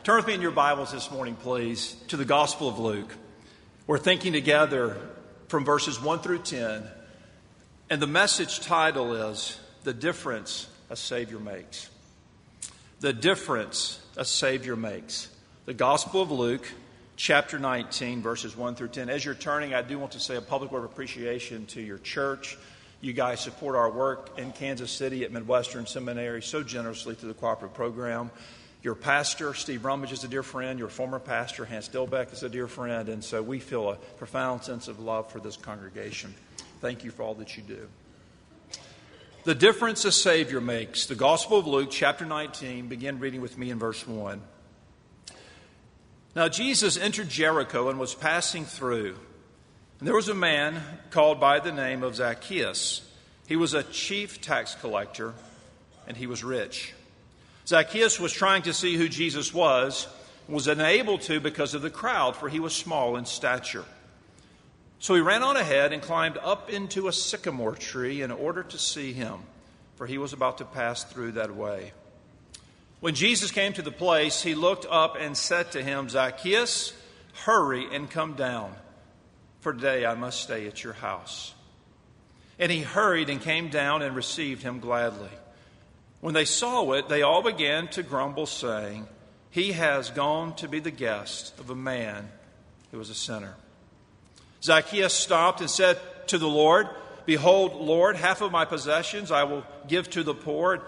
Turn with me in your Bibles this morning, please, to the Gospel of Luke. We're thinking together from verses 1 through 10, and the message title is, The Difference a Savior Makes. The Difference a Savior Makes. The Gospel of Luke, chapter 19, verses 1 through 10. As you're turning, I do want to say a public word of appreciation to your church. You guys support our work in Kansas City at Midwestern Seminary so generously through the cooperative program. Your pastor, Steve Rummage, is a dear friend. Your former pastor, Hans Dilbeck, is a dear friend. And so we feel a profound sense of love for this congregation. Thank you for all that you do. The difference a Savior makes. The Gospel of Luke, chapter 19. Begin reading with me in verse 1. Now Jesus entered Jericho and was passing through. And there was a man called by the name of Zacchaeus. He was a chief tax collector, and he was rich. Zacchaeus was trying to see who Jesus was unable to because of the crowd, for he was small in stature. So he ran on ahead and climbed up into a sycamore tree in order to see him, for he was about to pass through that way. When Jesus came to the place, he looked up and said to him, Zacchaeus, hurry and come down, for today I must stay at your house. And he hurried and came down and received him gladly. When they saw it, they all began to grumble, saying, He has gone to be the guest of a man who was a sinner. Zacchaeus stopped and said to the Lord, Behold, Lord, half of my possessions I will give to the poor.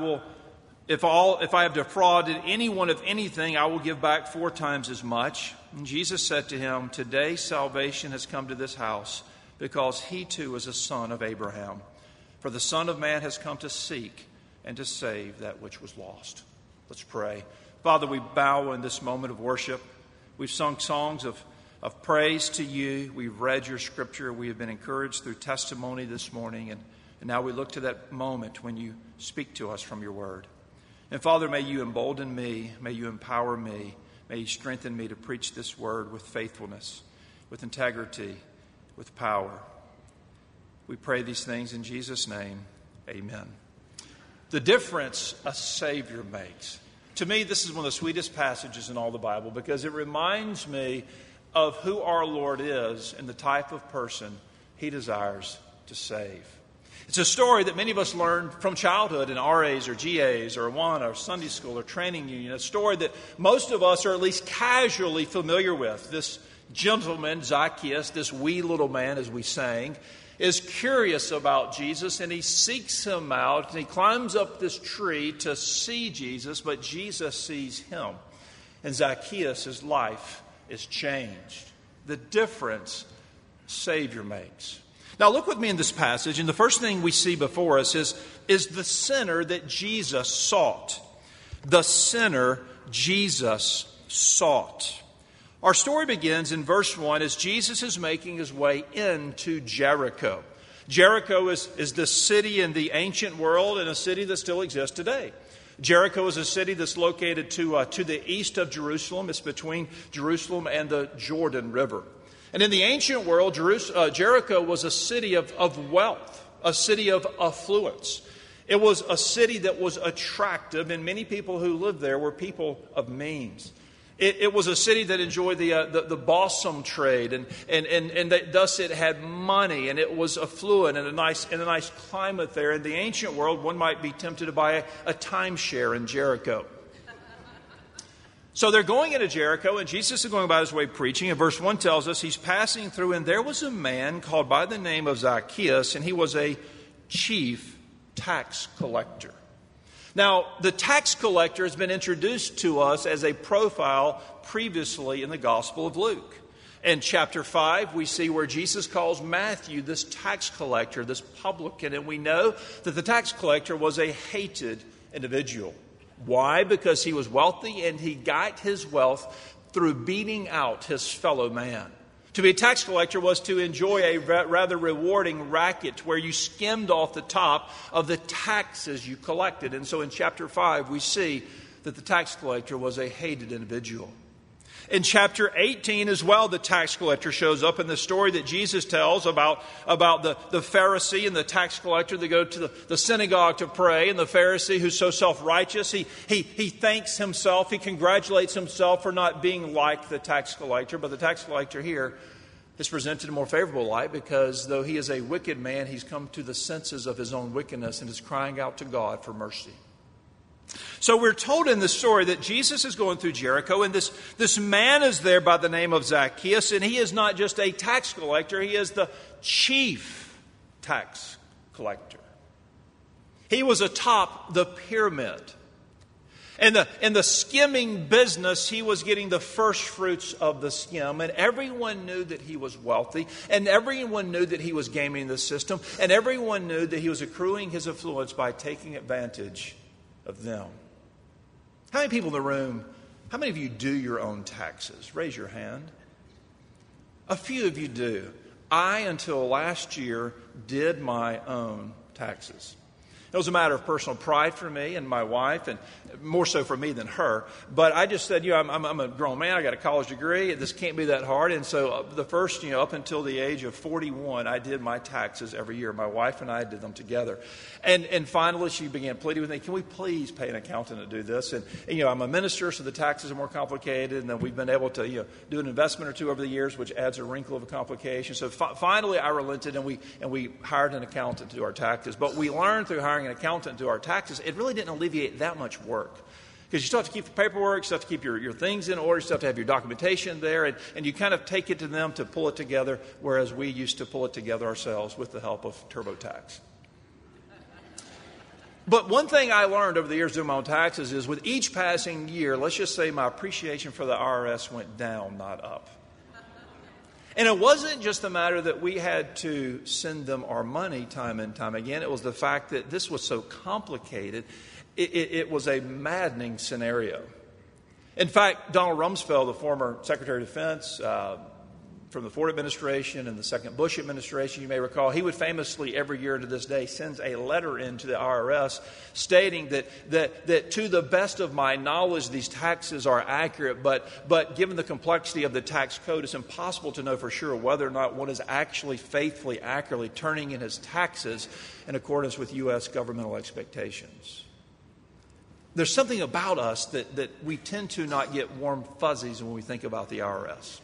If I have defrauded anyone of anything, I will give back 4 times as much. And Jesus said to him, Today salvation has come to this house, because he too is a son of Abraham. For the Son of Man has come to seek and to save that which was lost. Let's pray. Father, we bow in this moment of worship. We've sung songs of praise to you. We've read your scripture. We have been encouraged through testimony this morning. And now we look to that moment when you speak to us from your word. And Father, may you embolden me. May you empower me. May you strengthen me to preach this word with faithfulness, with integrity, with power. We pray these things in Jesus' name. Amen. The difference a Savior makes. To me, this is one of the sweetest passages in all the Bible because it reminds me of who our Lord is and the type of person he desires to save. It's a story that many of us learned from childhood in RAs or GAs or Awana or Sunday school or training union. A story that most of us are at least casually familiar with. This gentleman, Zacchaeus, this wee little man, as we sang, is curious about Jesus, and he seeks him out, and he climbs up this tree to see Jesus, but Jesus sees him. And Zacchaeus' life is changed. The difference Savior makes. Now look with me in this passage, and the first thing we see before us is the sinner that Jesus sought. The sinner Jesus sought. Our story begins in verse 1 as Jesus is making his way into Jericho. Jericho is the city in the ancient world and a city that still exists today. Jericho is a city that's located to the east of Jerusalem. It's between Jerusalem and the Jordan River. And in the ancient world, Jericho was a city of wealth, a city of affluence. It was a city that was attractive, and many people who lived there were people of means. It was a city that enjoyed the balsam trade, and thus it had money, and it was affluent and a nice climate there. In the ancient world, one might be tempted to buy a timeshare in Jericho. So they're going into Jericho, and Jesus is going about his way preaching. And verse 1 tells us he's passing through, and there was a man called by the name of Zacchaeus, and he was a chief tax collector. Now, the tax collector has been introduced to us as a profile previously in the Gospel of Luke. In chapter 5, we see where Jesus calls Matthew this tax collector, this publican, and we know that the tax collector was a hated individual. Why? Because he was wealthy and he got his wealth through beating out his fellow man. To be a tax collector was to enjoy a rather rewarding racket where you skimmed off the top of the taxes you collected. And so in chapter 5, we see that the tax collector was a hated individual. In chapter 18 as well, the tax collector shows up in the story that Jesus tells about the Pharisee and the tax collector that go to the synagogue to pray. And the Pharisee who's so self-righteous, he thanks himself, he congratulates himself for not being like the tax collector. But the tax collector here is presented in a more favorable light because though he is a wicked man, he's come to the senses of his own wickedness and is crying out to God for mercy. So we're told in this story that Jesus is going through Jericho, and this man is there by the name of Zacchaeus, and he is not just a tax collector, he is the chief tax collector. He was atop the pyramid. In the skimming business, he was getting the first fruits of the skim, and everyone knew that he was wealthy, and everyone knew that he was gaming the system, and everyone knew that he was accruing his influence by taking advantage of them. How many people in the room, how many of you do your own taxes? Raise your hand. A few of you do. I, until last year, did my own taxes. It was a matter of personal pride for me and my wife, and more so for me than her. But I just said, I'm a grown man. I got a college degree. This can't be that hard. And so the first, up until the age of 41, I did my taxes every year. My wife and I did them together. And finally, she began pleading with me, can we please pay an accountant to do this? And I'm a minister, so the taxes are more complicated. And then we've been able to, do an investment or two over the years, which adds a wrinkle of a complication. So finally, I relented, and we hired an accountant to do our taxes. But we learned through hiring an accountant to do our taxes, it really didn't alleviate that much work. Because you still have to keep the paperwork, you still have to keep your things in order, you still have to have your documentation there, and you kind of take it to them to pull it together, whereas we used to pull it together ourselves with the help of TurboTax. But one thing I learned over the years doing my own taxes is with each passing year, let's just say my appreciation for the IRS went down, not up. And it wasn't just the matter that we had to send them our money time and time again. It was the fact that this was so complicated. It was a maddening scenario. In fact, Donald Rumsfeld, the former Secretary of Defense from the Ford administration and the second Bush administration, you may recall, he would famously every year to this day sends a letter into the IRS stating that to the best of my knowledge, these taxes are accurate, but given the complexity of the tax code, it's impossible to know for sure whether or not one is actually faithfully, accurately turning in his taxes in accordance with U.S. governmental expectations. There's something about us that we tend to not get warm fuzzies when we think about the IRS.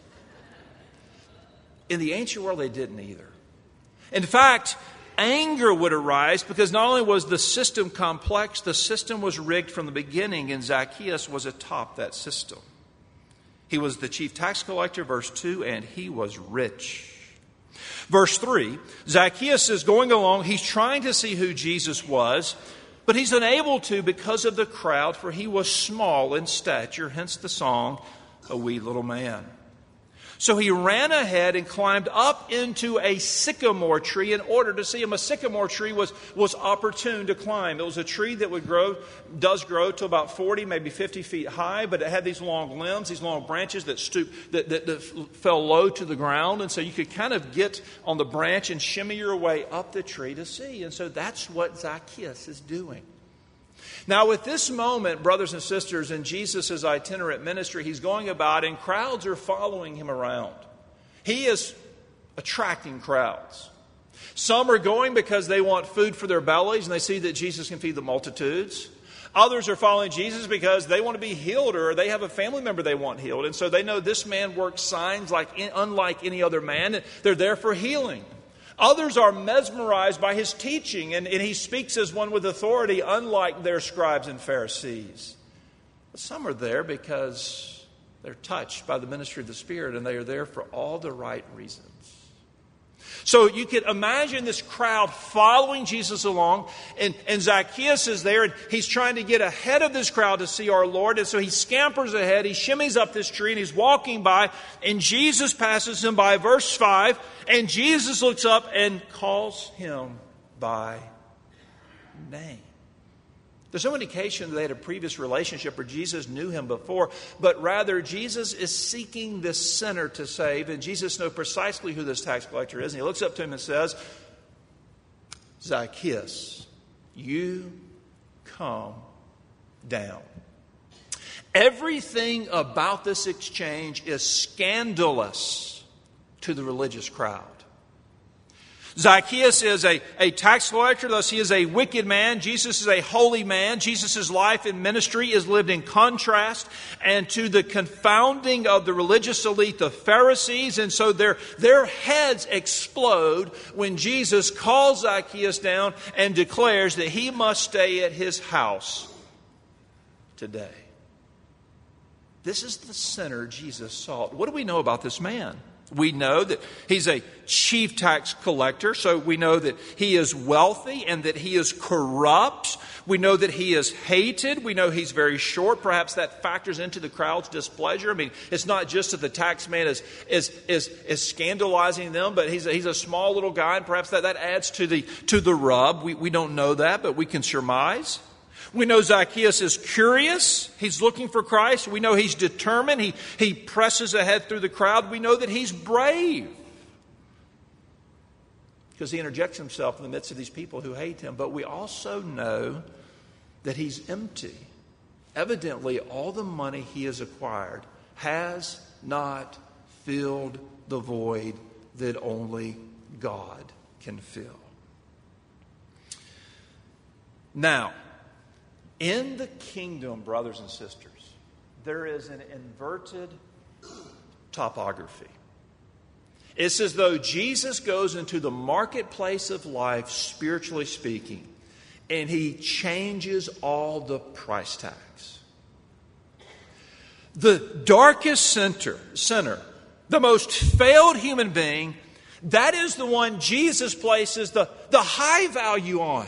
In the ancient world, they didn't either. In fact, anger would arise because not only was the system complex, the system was rigged from the beginning, and Zacchaeus was atop that system. He was the chief tax collector, verse 2, and he was rich. Verse 3, Zacchaeus is going along. He's trying to see who Jesus was, but he's unable to because of the crowd, for he was small in stature, hence the song, A Wee Little Man. So he ran ahead and climbed up into a sycamore tree in order to see him. A sycamore tree was opportune to climb. It was a tree that does grow to about 40, maybe 50 feet high, but it had these long limbs, these long branches that that fell low to the ground. And so you could kind of get on the branch and shimmy your way up the tree to see. And so that's what Zacchaeus is doing. Now, at this moment, brothers and sisters, in Jesus' itinerant ministry, he's going about and crowds are following him around. He is attracting crowds. Some are going because they want food for their bellies and they see that Jesus can feed the multitudes. Others are following Jesus because they want to be healed or they have a family member they want healed. And so they know this man works signs unlike any other man. And they're there for healing. Others are mesmerized by his teaching, and he speaks as one with authority, unlike their scribes and Pharisees. But some are there because they're touched by the ministry of the Spirit, and they are there for all the right reasons. So you can imagine this crowd following Jesus along, and Zacchaeus is there, and he's trying to get ahead of this crowd to see our Lord. And so he scampers ahead, he shimmies up this tree, and he's walking by, and Jesus passes him by, verse 5, and Jesus looks up and calls him by name. There's no indication that they had a previous relationship or Jesus knew him before, but rather Jesus is seeking this sinner to save, and Jesus knows precisely who this tax collector is. And he looks up to him and says, Zacchaeus, you come down. Everything about this exchange is scandalous to the religious crowd. Zacchaeus is a tax collector, thus he is a wicked man. Jesus is a holy man. Jesus' life and ministry is lived in contrast and to the confounding of the religious elite, the Pharisees. And so their heads explode when Jesus calls Zacchaeus down and declares that he must stay at his house today. This is the sinner Jesus sought. What do we know about this man? We know that he's a chief tax collector, so we know that he is wealthy and that he is corrupt. We know that he is hated. We know he's very short. Perhaps that factors into the crowd's displeasure. I mean, it's not just that the tax man is scandalizing them, but he's a small little guy, and perhaps that adds to the rub. We don't know that, but we can surmise. We know Zacchaeus is curious. He's looking for Christ. We know he's determined. He presses ahead through the crowd. We know that he's brave because he interjects himself in the midst of these people who hate him. But we also know that he's empty. Evidently, all the money he has acquired has not filled the void that only God can fill. Now, in the kingdom, brothers and sisters, there is an inverted topography. It's as though Jesus goes into the marketplace of life, spiritually speaking, and he changes all the price tags. The darkest sinner, the most failed human being, that is the one Jesus places the high value on.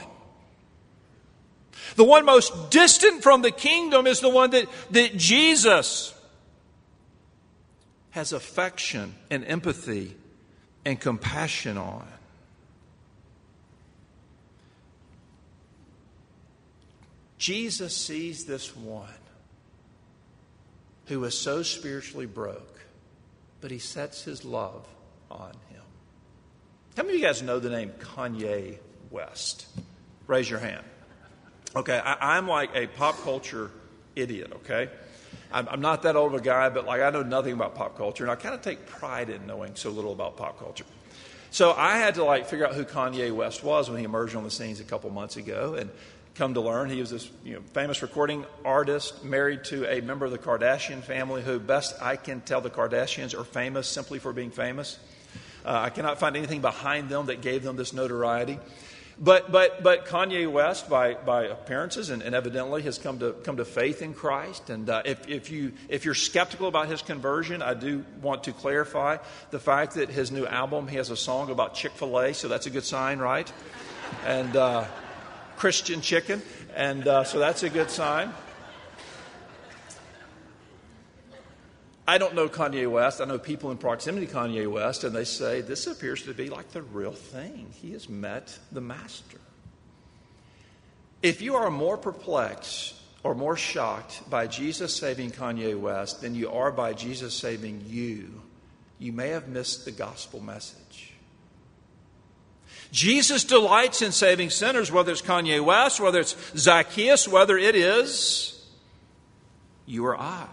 The one most distant from the kingdom is the one that Jesus has affection and empathy and compassion on. Jesus sees this one who is so spiritually broke, but he sets his love on him. How many of you guys know the name Kanye West? Raise your hand. Okay, I'm like a pop culture idiot, okay? I'm not that old of a guy, but I know nothing about pop culture, and I kind of take pride in knowing so little about pop culture. So I had to figure out who Kanye West was when he emerged on the scenes a couple months ago, and come to learn he was this famous recording artist married to a member of the Kardashian family who, best I can tell, the Kardashians are famous simply for being famous. I cannot find anything behind them that gave them this notoriety. But Kanye West, by appearances and evidently, has come to faith in Christ. And if you're skeptical about his conversion, I do want to clarify the fact that his new album, he has a song about Chick-fil-A, so that's a good sign, right? And Christian chicken, and so that's a good sign. I don't know Kanye West. I know people in proximity to Kanye West, and they say this appears to be like the real thing. He has met the master. If you are more perplexed or more shocked by Jesus saving Kanye West than you are by Jesus saving you, you may have missed the gospel message. Jesus delights in saving sinners, whether it's Kanye West, whether it's Zacchaeus, whether it is you or I.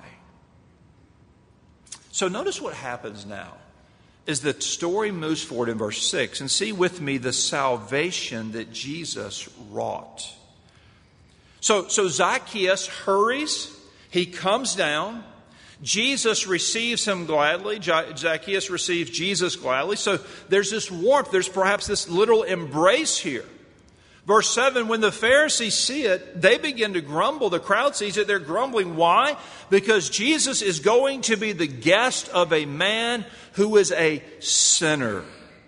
So notice what happens now is the story moves forward in verse 6. And see with me the salvation that Jesus wrought. So Zacchaeus hurries. He comes down. Jesus receives him gladly. Zacchaeus receives Jesus gladly. So there's this warmth. There's perhaps this little embrace here. Verse 7, when the Pharisees see it, they begin to grumble. The crowd sees it. They're grumbling. Why? Because Jesus is going to be the guest of a man who is a sinner.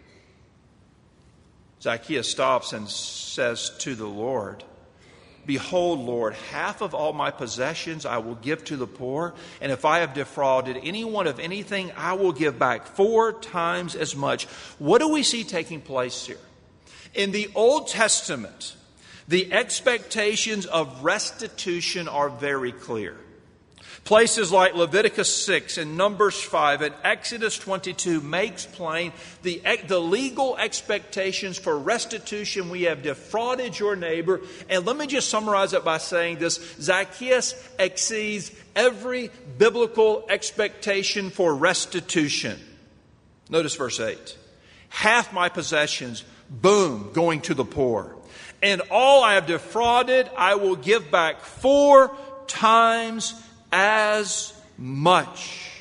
Zacchaeus stops and says to the Lord, "Behold, Lord, half of all my possessions I will give to the poor, and if I have defrauded anyone of anything, I will give back 4 times as much." What do we see taking place here? In the Old Testament, the expectations of restitution are very clear. Places like Leviticus 6 and Numbers 5 and Exodus 22 makes plain the legal expectations for restitution. We have defrauded your neighbor. And let me just summarize it by saying this. Zacchaeus exceeds every biblical expectation for restitution. Notice verse 8. Half my possessions, boom, going to the poor. And all I have defrauded, I will give back 4 times as much.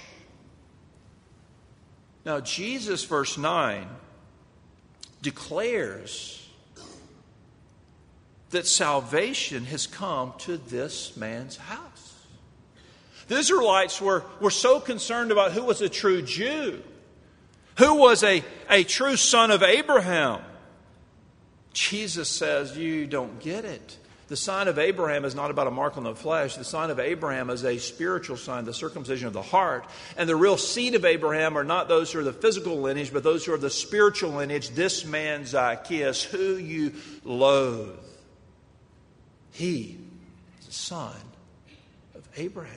Now, Jesus, verse 9, declares that salvation has come to this man's house. The Israelites were so concerned about who was a true Jew, who was a true son of Abraham. Jesus says, you don't get it. The sign of Abraham is not about a mark on the flesh. The sign of Abraham is a spiritual sign, the circumcision of the heart. And the real seed of Abraham are not those who are the physical lineage, but those who are the spiritual lineage. This man Zacchaeus, who you loathe, he is a son of Abraham.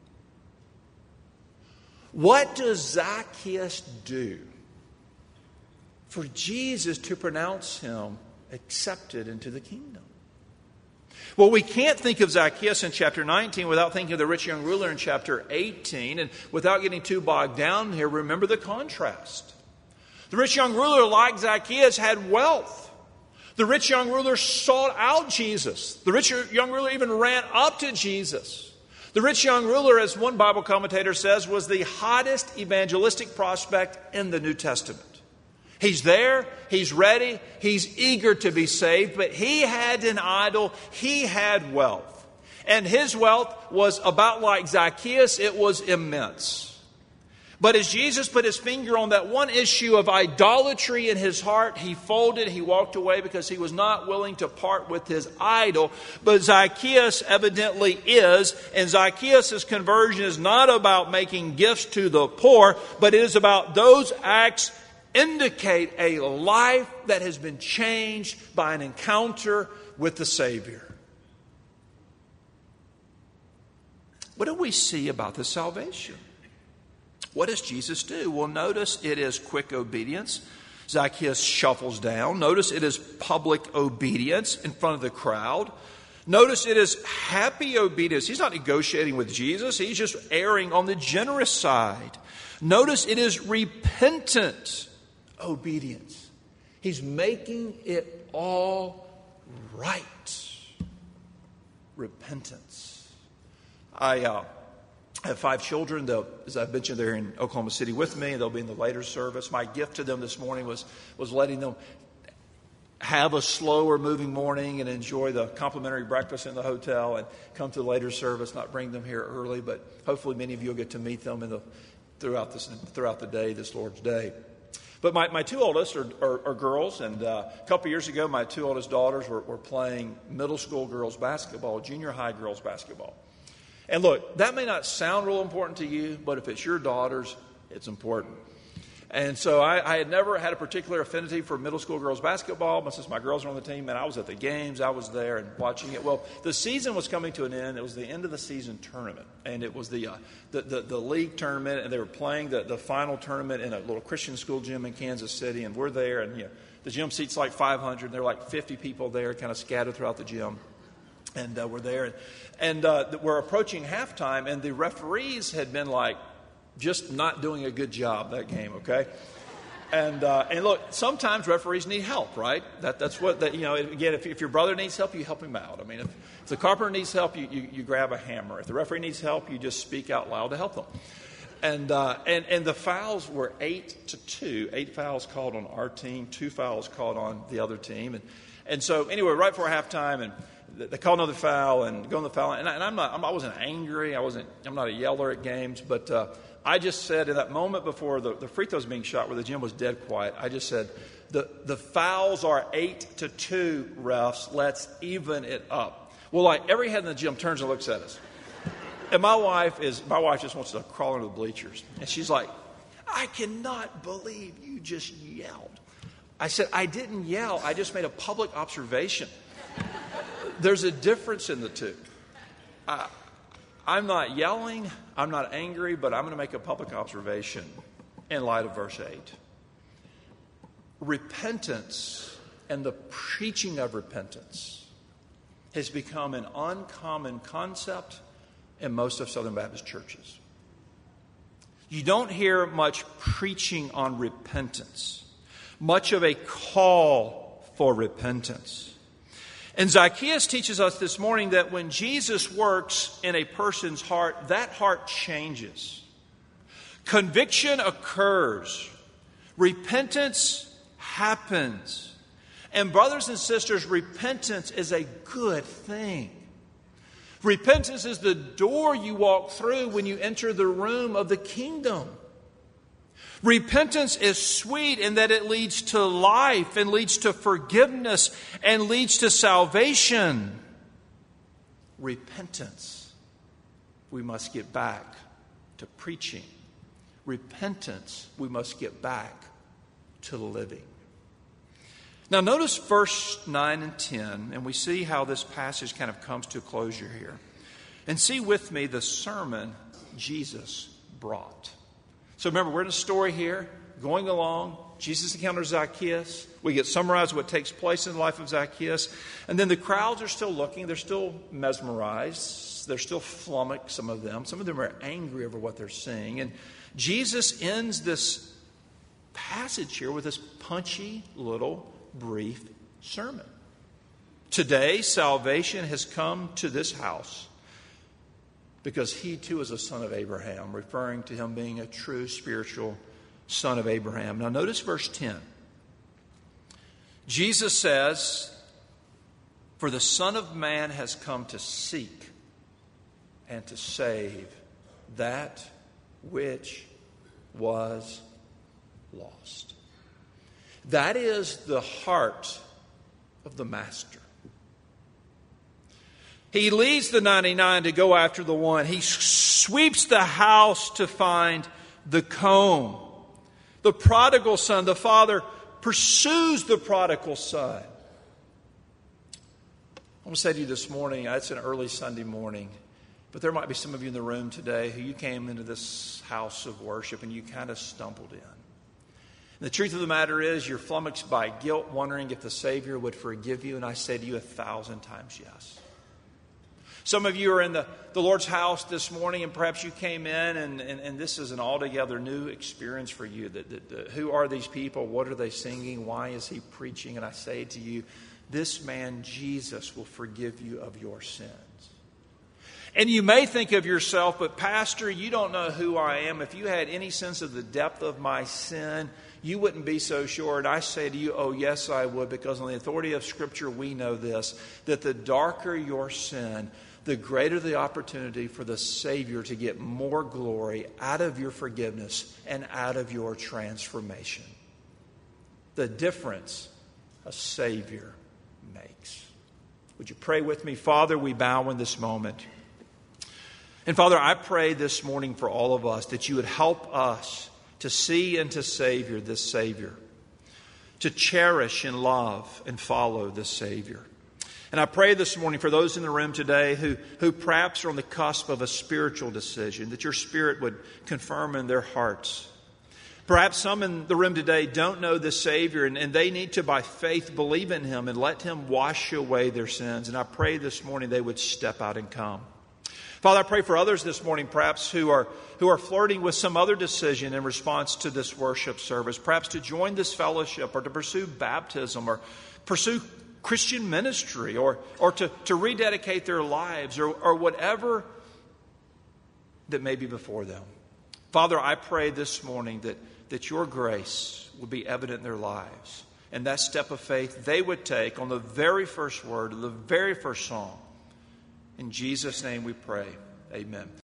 What does Zacchaeus do for Jesus to pronounce him accepted into the kingdom? Well, we can't think of Zacchaeus in chapter 19 without thinking of the rich young ruler in chapter 18. And without getting too bogged down here, remember the contrast. The rich young ruler, like Zacchaeus, had wealth. The rich young ruler sought out Jesus. The rich young ruler even ran up to Jesus. The rich young ruler, as one Bible commentator says, was the hottest evangelistic prospect in the New Testament. He's there, he's ready, he's eager to be saved, but he had an idol, he had wealth. And his wealth was about like Zacchaeus, it was immense. But as Jesus put his finger on that one issue of idolatry in his heart, he folded, he walked away because he was not willing to part with his idol. But Zacchaeus evidently is, and Zacchaeus' conversion is not about making gifts to the poor, but it is about those acts indicate a life that has been changed by an encounter with the Savior. What do we see about this salvation? What does Jesus do? Well, notice it is quick obedience. Zacchaeus shuffles down. Notice it is public obedience in front of the crowd. Notice it is happy obedience. He's not negotiating with Jesus. He's just erring on the generous side. Notice it is repentant obedience. He's making it all right. Repentance. I have 5 children. As I've mentioned, they're in Oklahoma City with me, and they'll be in the later service. My gift to them this morning was letting them have a slower moving morning and enjoy the complimentary breakfast in the hotel and come to the later service, not bring them here early, but hopefully many of you will get to meet them throughout the day, this Lord's Day. But my 2 oldest are girls, and a couple years ago, my 2 oldest daughters were playing middle school girls basketball, junior high girls basketball. And look, that may not sound real important to you, but if it's your daughters, it's important. And so I had never had a particular affinity for middle school girls basketball, but since my girls were on the team, and I was at the games, I was there and watching it. Well, the season was coming to an end. It was the end of the season tournament, and it was the league tournament, and they were playing the final tournament in a little Christian school gym in Kansas City, and we're there, and the gym seats like 500, and there were like 50 people there, kind of scattered throughout the gym. And we're there, and we're approaching halftime, and the referees had been like just not doing a good job that game, okay? And look, sometimes referees need help, right? That's what again, if your brother needs help, you help him out. I mean, if the carpenter needs help, you grab a hammer. If the referee needs help, you just speak out loud to help them. And the fouls were 8-2. 8 fouls called on our team, 2 fouls called on the other team, and so anyway, right before halftime, and they called another foul and go on the foul line. And I wasn't angry. I'm not a yeller at games. But I just said in that moment before the free throws being shot where the gym was dead quiet, I just said, the fouls are 8-2, refs. Let's even it up. Well, like every head in the gym turns and looks at us. And my wife just wants to crawl into the bleachers. And she's like, I cannot believe you just yelled. I said, I didn't yell. I just made a public observation. There's a difference in the two. I'm not yelling, I'm not angry, but I'm going to make a public observation in light of verse 8. Repentance and the preaching of repentance has become an uncommon concept in most of Southern Baptist churches. You don't hear much preaching on repentance, much of a call for repentance. And Zacchaeus teaches us this morning that when Jesus works in a person's heart, that heart changes. Conviction occurs. Repentance happens. And brothers and sisters, repentance is a good thing. Repentance is the door you walk through when you enter the room of the kingdom. Repentance is sweet in that it leads to life and leads to forgiveness and leads to salvation. Repentance, we must get back to preaching. Repentance, we must get back to living. Now notice verse 9 and 10, and we see how this passage kind of comes to a closure here. And see with me the sermon Jesus brought. So remember, we're in a story here, going along. Jesus encounters Zacchaeus. We get summarized what takes place in the life of Zacchaeus. And then the crowds are still looking. They're still mesmerized. They're still flummoxed, some of them. Some of them are angry over what they're seeing. And Jesus ends this passage here with this punchy little brief sermon. Today, salvation has come to this house because he too is a son of Abraham, referring to him being a true spiritual son of Abraham. Now notice verse 10. Jesus says, "For the Son of Man has come to seek and to save that which was lost." That is the heart of the Master. He leaves the 99 to go after the one. He sweeps the house to find the comb. The prodigal son, the father pursues the prodigal son. I want to say to you this morning, it's an early Sunday morning, but there might be some of you in the room today who you came into this house of worship and you kind of stumbled in. And the truth of the matter is you're flummoxed by guilt, wondering if the Savior would forgive you, and I say to you 1,000 times yes. Some of you are in the Lord's house this morning, and perhaps you came in, and this is an altogether new experience for you. Who are these people? What are they singing? Why is he preaching? And I say to you, this man, Jesus, will forgive you of your sins. And you may think of yourself, but Pastor, you don't know who I am. If you had any sense of the depth of my sin, you wouldn't be so sure. And I say to you, oh yes, I would, because on the authority of Scripture, we know this, that the darker your sin, the greater the opportunity for the Savior to get more glory out of your forgiveness and out of your transformation. The difference a Savior makes. Would you pray with me? Father, we bow in this moment. And Father, I pray this morning for all of us that you would help us to see and to savor this Savior, to cherish and love and follow this Savior. And I pray this morning for those in the room today who perhaps are on the cusp of a spiritual decision, that your Spirit would confirm in their hearts. Perhaps some in the room today don't know the Savior, and they need to, by faith, believe in Him and let Him wash away their sins. And I pray this morning they would step out and come. Father, I pray for others this morning, perhaps who are flirting with some other decision in response to this worship service, perhaps to join this fellowship or to pursue baptism or pursue Christian ministry or to rededicate their lives or whatever that may be before them. Father, I pray this morning that your grace would be evident in their lives. And that step of faith they would take on the very first word of the very first song. In Jesus' name we pray. Amen.